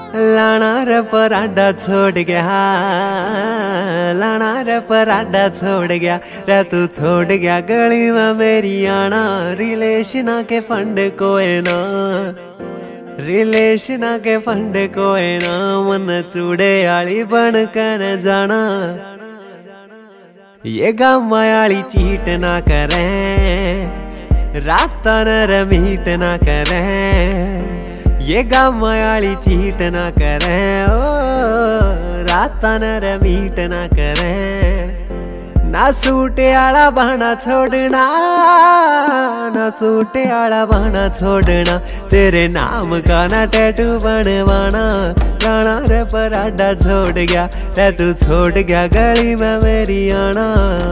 लाना रे पराठा छोड़ गया, लाना रे पराठा छोड़ गया रे तू छोड़ गया गली में मेरी आना। रिलेशन के फंड कोई ना, रिलेशन के फंड कोई ना, मन चूड़े आली बन कर जाना। ये गाँव आली चीट ना करें, रात न मीट ना करें। ये गाँव आली चीट ना करें, ओ रात न मीट ना करें। ना सूटे आला बहाना छोड़ना, ना सूटे आला बहाना छोड़ना। तेरे नाम का ना टैटू बनवाना। लाना रे पराठा छोड़ गया रे तू छोड़ गया गली में मेरी आना।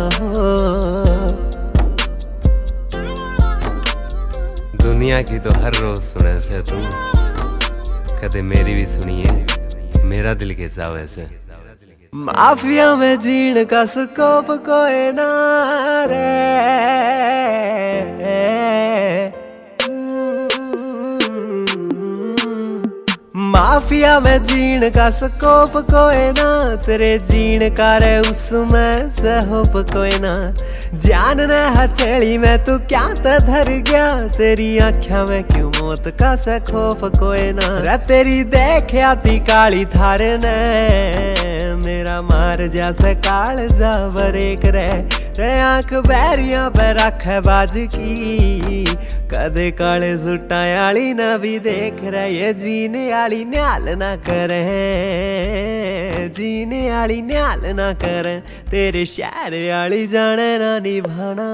दुनिया की तो हर रोज सुने से तू, कदे मेरी भी सुनिए मेरा दिल कैसा वैसे। माफिया में जीण का स्कोप कोई ना रे, माफिया में जीण का स्कोप कोई ना। तेरे जीण का रे उसमें से होप कोई ना। जान ने हथेली में तू क्या तो धर गया, तेरी आँखों में क्यों मौत का से खौफ कोई ना। रे तेरी देख आती काली थार ने, मेरा मार जैसे काल जा बरेक रे आंख बैरिया पे रख बाज की। कदे काले सुटा आली ना भी देख रहे, ये जीने आली न्याल ना करे, जीने आली न्याल ना करे। तेरे शहर आली जाने ना निभाना।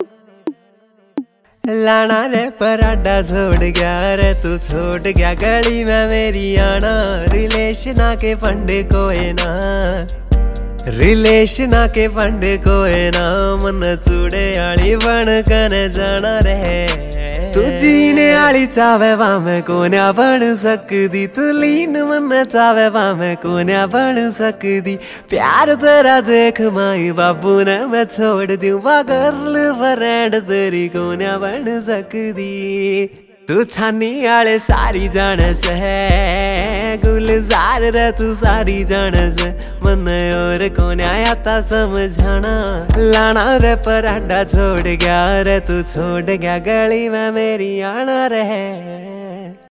लाना रे पराठा छोड़ गया रे तू छोड़ गया गली में मेरी आना। रिलेशन के फंड कोई ना, रिलेशन के फंड कोई ना, मन चूड़े आली बन कर जाना रे। तू जीने आली चावे वामे कोन्या बन सकदी, तू लीन मन चावे वामे कोन्या बन सकदी। प्यार तेरा देख माई बाबू ने मैं छोड़ दूं, वा गर्ल फ्रेंड तेरी कोन्या बन सकदी। तू छानी आले सारी जान से, गुलजार रे तू सारी जान से। मन और कोने आया था समझाना। लाना रे पराठा छोड़ गया रे तू छोड़ गया गली में मेरी आना रे।